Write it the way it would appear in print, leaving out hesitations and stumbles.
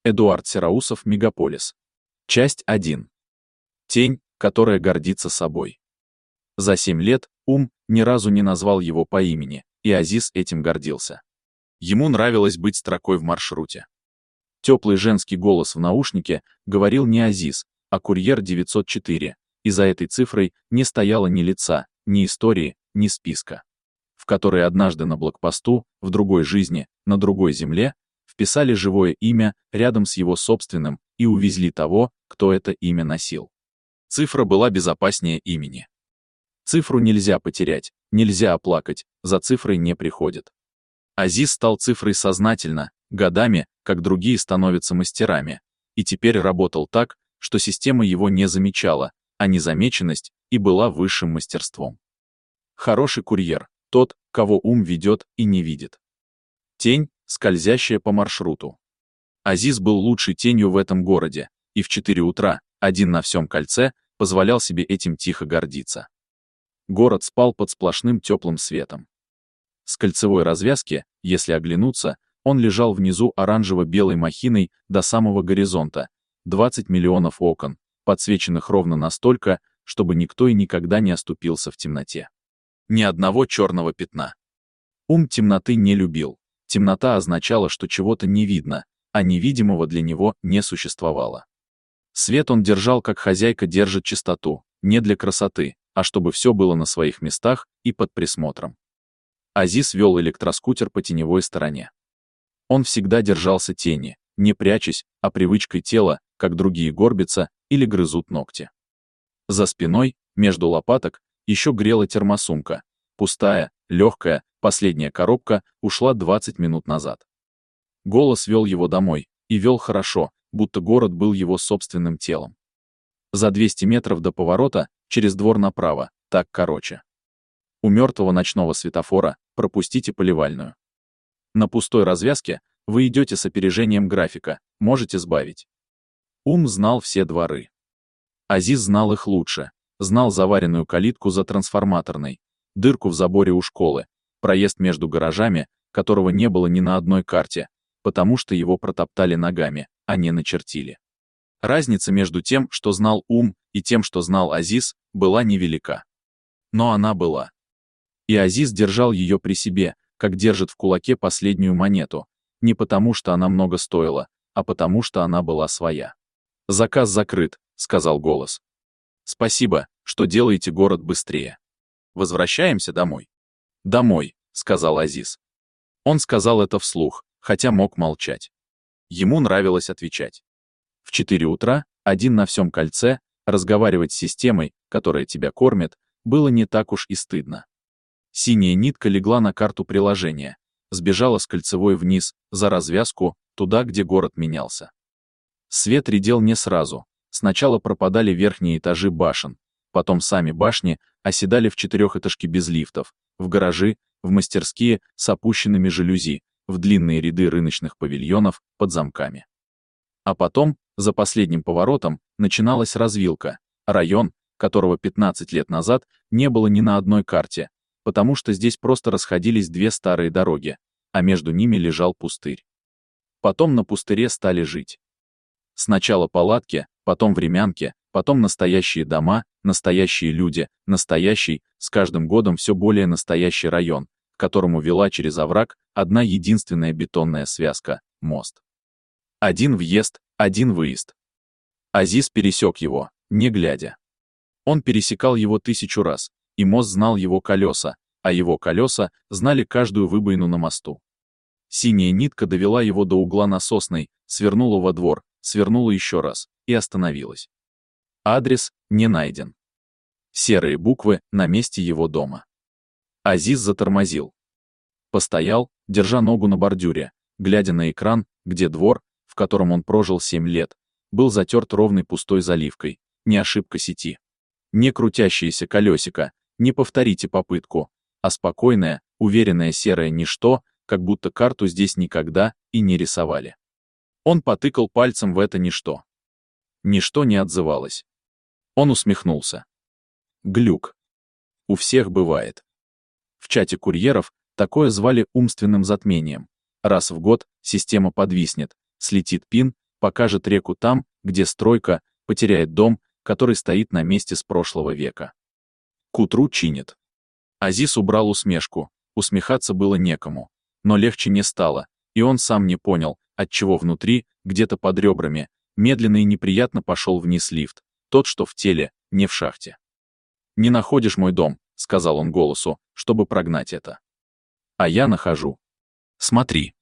Эдуард Сероусов, Мегаполис. Часть 1. Тень, которая гордится собой. За 7 лет ни разу не назвал его по имени, и Азиз этим гордился. Ему нравилось быть строкой в маршруте. Теплый женский голос в наушнике говорил не Азиз, а курьер 904, и за этой цифрой не стояло ни лица, ни истории, ни списка, в который однажды на блокпосту, в другой жизни, на другой земле, вписали живое имя рядом с его собственным и увезли того, кто это имя носил. Цифра была безопаснее имени. Цифру нельзя потерять, нельзя оплакать, за цифрой не приходит. Азиз стал цифрой сознательно, годами, как другие становятся мастерами, и теперь работал так, что система его не замечала, а незамеченность и была высшим мастерством. Хороший курьер — тот, кого ум ведет и не видит. Тень, скользящая по маршруту. Азиз был лучшей тенью в этом городе, и в 4 утра, один на всем кольце, позволял себе этим тихо гордиться. Город спал под сплошным теплым светом. С кольцевой развязки, если оглянуться, он лежал внизу оранжево-белой махиной до самого горизонта, 20 миллионов окон, подсвеченных ровно настолько, чтобы никто и никогда не оступился в темноте. Ни одного черного пятна. Темноты не любил. Темнота означала, что чего-то не видно, а невидимого для него не существовало. Свет он держал, как хозяйка держит чистоту, не для красоты, а чтобы все было на своих местах и под присмотром. Азиз вел электроскутер по теневой стороне. Он всегда держался тени, не прячась, а привычкой тела, как другие горбятся или грызут ногти. За спиной, между лопаток, еще грела термосумка. Пустая, легкая, последняя коробка ушла 20 минут назад. Голос вел его домой, и вел хорошо, будто город был его собственным телом. За 200 метров до поворота, через двор направо, так короче. У мертвого ночного светофора пропустите поливальную. На пустой развязке вы идете с опережением графика, можете сбавить. Знал все дворы. Азиз знал их лучше, знал заваренную калитку за трансформаторной, дырку в заборе у школы, проезд между гаражами, которого не было ни на одной карте, потому что его протоптали ногами, а не начертили. Разница между тем, что знал и тем, что знал Азиз, была невелика. Но она была. И Азиз держал ее при себе, как держит в кулаке последнюю монету, не потому что она много стоила, а потому что она была своя. «Заказ закрыт», — сказал голос. «Спасибо, что делаете город быстрее. Возвращаемся домой». «Домой», — сказал Азиз. Он сказал это вслух, хотя мог молчать. Ему нравилось отвечать. В 4 утра, один на всем кольце, разговаривать с системой, которая тебя кормит, было не так уж и стыдно. Синяя нитка легла на карту приложения, сбежала с кольцевой вниз, за развязку, туда, где город менялся. Свет редел не сразу. Сначала пропадали верхние этажи башен, потом сами башни оседали в 4-этажки без лифтов, в гаражи, в мастерские с опущенными жалюзи, в длинные ряды рыночных павильонов под замками. А потом, за последним поворотом, начиналась развилка, район, которого 15 лет назад не было ни на одной карте, потому что здесь просто расходились 2 старые дороги, а между ними лежал пустырь. Потом на пустыре стали жить. Сначала палатки, потом времянки, потом настоящие дома, настоящие люди, настоящий, с каждым годом все более настоящий район, к которому вела через овраг одна единственная бетонная связка — мост. Один въезд, один выезд. Азиз пересек его, не глядя. Он пересекал его 1000 раз, и мост знал его колеса, а его колеса знали каждую выбоину на мосту. Синяя нитка довела его до угла Насосной, свернула во двор, свернула еще раз и остановилась. Адрес не найден. Серые буквы на месте его дома. Азиз затормозил. Постоял, держа ногу на бордюре, глядя на экран, где двор, в котором он прожил 7 лет, был затерт ровной пустой заливкой, не ошибка сети. Не крутящееся колесико, не повторите попытку, а спокойное, уверенное серое ничто, как будто карту здесь никогда и не рисовали. Он потыкал пальцем в это ничто. Ничто не отзывалось. Он усмехнулся. Глюк. У всех бывает. В чате курьеров такое звали умственным затмением. Раз в год система подвиснет, слетит пин, покажет реку там, где стройка, потеряет дом, который стоит на месте с прошлого века. К утру чинит. Азиз убрал усмешку, усмехаться было некому, но легче не стало, и он сам не понял, отчего внутри, где-то под ребрами, медленно и неприятно пошел вниз лифт, тот, что в теле, не в шахте. «Не находишь мой дом», — сказал он голосу, чтобы прогнать это. «А я нахожу. Смотри».